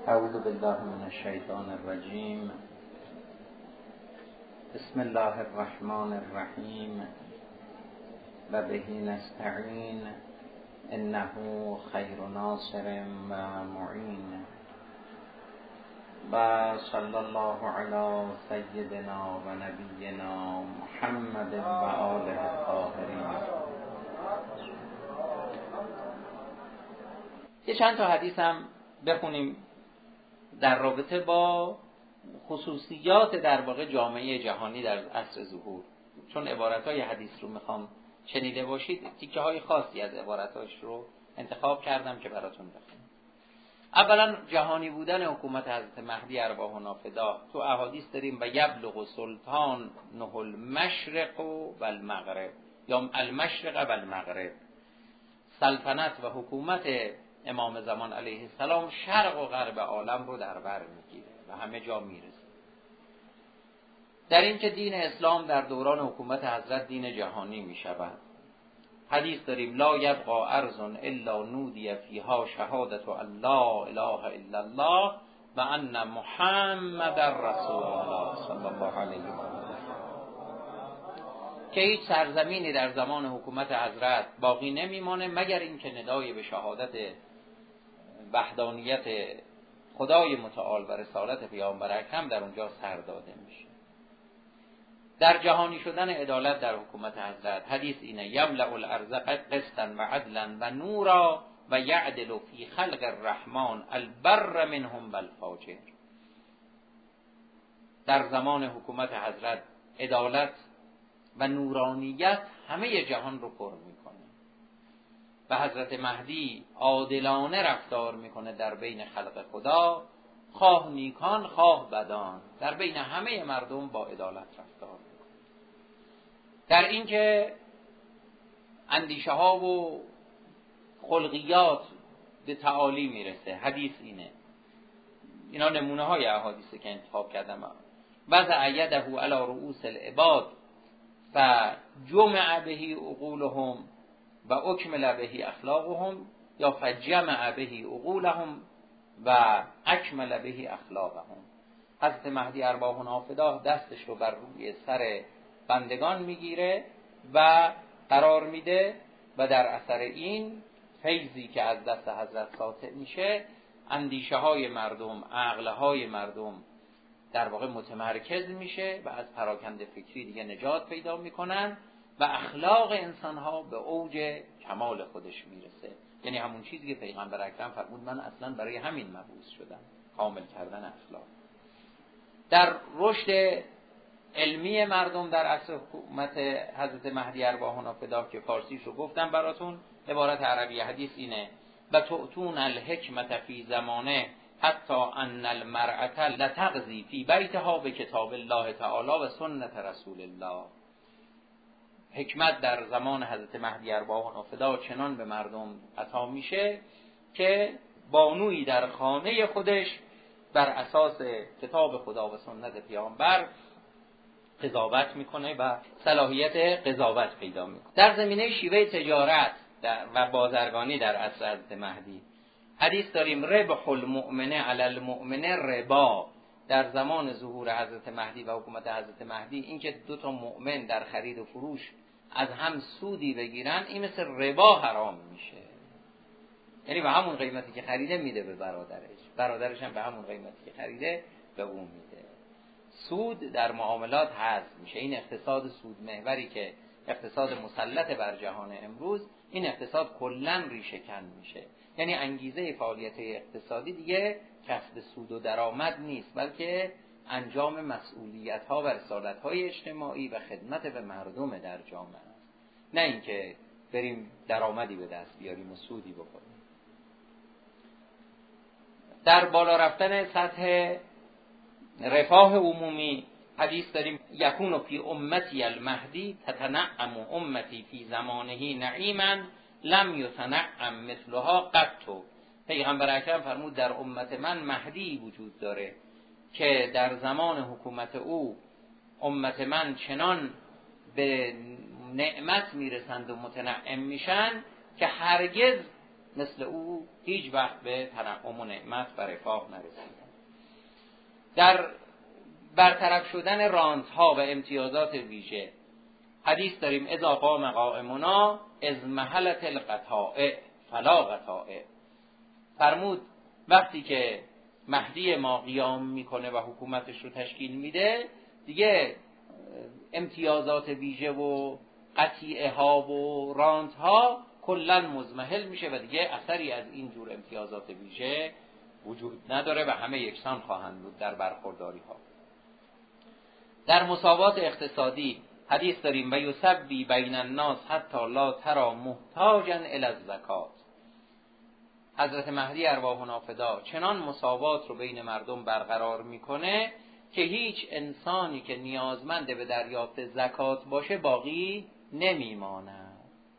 اعوذ بالله من الشیطان الرجیم. بسم الله الرحمن الرحیم و به نستعین انه خیر ناصر و معین و صلی الله علی سیدنا و نبینا محمد و آله الطاهرین. یه چند تا حدیث هم بخونیم در رابطه با خصوصیات در واقع جامعه جهانی در عصر ظهور، چون عبارت‌های حدیث رو میخوام شنیده باشید. تیکه های خاصی از عبارتاش رو انتخاب کردم که براتون بخونم. اولا جهانی بودن حکومت حضرت مهدی ارواح نافدا. تو احادیث داریم و یبلغ سلطان نه المشرق و المغرب، یا المشرق و المغرب. سلطنت و حکومت امام زمان علیه السلام شرق و غرب عالم رو در بر میگیره و همه جا میرسه. در این که دین اسلام در دوران حکومت حضرت دین جهانی میشود. حدیث داریم لا یبقى ارض الا نودی فیها شهادت ان لا اله الا الله و ان محمد رسول الله صلی الله علیه و آله. که هیچ سرزمینی در زمان حکومت حضرت باقی نمیمانه مگر اینکه ندای به شهادت وحدانیت خدای متعال و رسالت پیامبر اکرم در اونجا سر داده میشه. در جهانی شدن عدالت در حکومت حضرت حدیث اینه یملأ الارض قسطا و عدلا و نورا و یعدل فی خلق الرحمن البر منهم والفاجر. در زمان حکومت حضرت عدالت و نورانیت همه جهان رو پر میکنه و حضرت مهدی عادلانه رفتار میکنه در بین خلق خدا، خواه نیکان خواه بدان، در بین همه مردم با عدالت رفتار میکنه. در اینکه اندیشه ها و خلقیات به تعالی میرسه. حدیث اینه، اینا نمونه های احادیثی که انتخاب کردم. وضع یده علی رؤوس العباد فجمع به عقولهم و اکمل به اخلاقهم، یا فجمع به عقولهم و اکمل به اخلاقهم. حضرت مهدی ارواح نافدا دستش رو بر روی سر بندگان میگیره و قرار میده و در اثر این فیضی که از دست حضرت ساطع میشه، اندیشه های مردم، عقل های مردم در واقع متمرکز میشه و از پراکنده فکری دیگه نجات پیدا میکنن و اخلاق انسان ها به اوج کمال خودش میرسه. یعنی همون چیزی که پیغمبر اکرم فرمود من اصلا برای همین مبعوث شدم، کامل کردن اخلاق. در رشد علمی مردم در عصر حکومت حضرت مهدی ارواح نافدا که فارسیش رو گفتم براتون، عبارت عربی حدیث اینه و تؤتون الحکمت فی زمانه حتی ان المرأة لتغزی فی بیتها به کتاب الله تعالی و سنت رسول الله. حکمت در زمان حضرت مهدی ارواح نافدا چنان به مردم عطا میشه که بانویی در خانه خودش بر اساس کتاب خدا و سنت پیامبر قضاوت میکنه و صلاحیت قضاوت پیدا میکنه. در زمینه شیوه تجارت و بازرگانی در عصر حضرت مهدی حدیث داریم ربح المؤمن علی المؤمن ربا. در زمان ظهور حضرت مهدی و حکومت حضرت مهدی این که دو تا مؤمن در خرید و فروش از هم سودی بگیرن، این مثل ربا حرام میشه. یعنی به همون قیمتی که خریده میده به برادرش هم به همون قیمتی که خریده به اون میده. سود در معاملات حذف میشه. این اقتصاد سود محوری که اقتصاد مسلط بر جهان امروز، این اقتصاد کلاً ریشه کن میشه. یعنی انگیزه فعالیت اقتصادی دیگه کسب سود و درآمد نیست، بلکه انجام مسئولیت‌ها و رسالت‌های اجتماعی و خدمت به مردم در جامعه است. نه اینکه بریم درآمدی به دست بیاریم و سودی بکنیم. در بالا رفتن سطح رفاه عمومی حدیث داریم یکون فی امتی المهدی تتنعم امتی فی زمانه نعیما لم یتنعم مثلها قط. پیغمبر اکرم فرمود در امت من مهدی وجود داره که در زمان حکومت او امت من چنان به نعمت میرسند و متنعم میشن که هرگز مثل او هیچ وقت به تنعم و نعمت و رفاه نرسیده. در برطرف شدن رانت‌ها و امتیازات ویژه حدیث داریم اذا قام قائمنا از محلت القطائع فلا قطائع. فرمود وقتی که مهدی ما قیام میکنه و حکومتش رو تشکیل میده، دیگه امتیازات ویژه و قطیعه ها و رانت ها کلا مضمحل میشه و دیگه اثری از این جور امتیازات ویژه وجود نداره و همه یکسان خواهند بود در برخورداری ها. در مساوات اقتصادی حدیث داریم و یسبی بین الناس حتی لا ترى محتاجا الی الزکات. حضرت مهدی ارواحنا فدا چنان مساوات رو بین مردم برقرار میکنه که هیچ انسانی که نیازمند به دریافت زکات باشه باقی نمیماند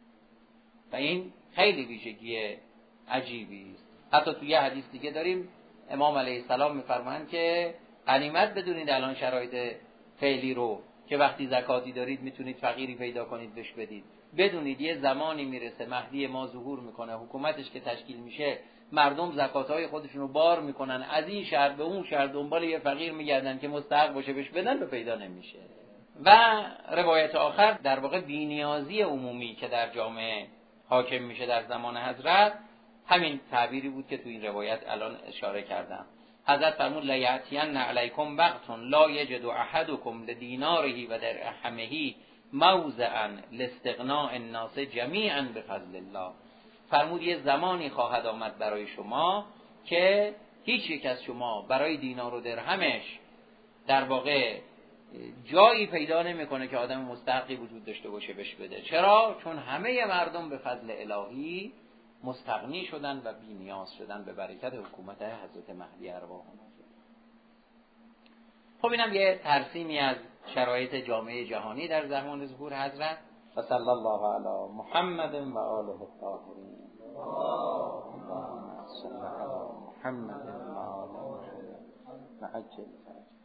و این خیلی ویژگی عجیبی است. حتی توی یه حدیث دیگه داریم امام علیه السلام میفرمایند که غنیمت بدونید الان شرایط فعلی رو که وقتی زکاتی دارید میتونید فقیری پیدا کنید بهش بدید. بدونید یه زمانی میرسه مهدی ما ظهور میکنه، حکومتش که تشکیل میشه، مردم زکاتهای خودشون رو بار میکنن، از این شهر به اون شهر دنبال یه فقیر میگردن که مستحق باشه بهش بدن، به پیدا نمیشه. و روایت آخر در واقع بی‌نیازی عمومی که در جامعه حاکم میشه در زمان حضرت، همین تعبیری بود که تو این روایت الان اشاره کردم. حضرت فرمود لا یأتین علیکم وقت لا یجد احدکم لدیناره و درهمه موضعا لاستغناء الناس جمیعا بفضل الله. فرمود یه زمانی خواهد آمد برای شما که هیچ یک از شما برای دینار و درهمش در واقع جایی پیدا نمیکنه که آدم مستحقی وجود داشته باشه بهش بده. چرا؟ چون همه مردم به فضل الهی مستغنی شدن و بی نیاز شدن به برکت حکومت حضرت مهدی ارواحنا. خب اینم یه ترسیمی از شرایط جامعه جهانی در زمان ظهور حضرت. و صلی الله علی محمد و آله الطاهرین. اللهم صل علی محمد و آله و عجل فرجه.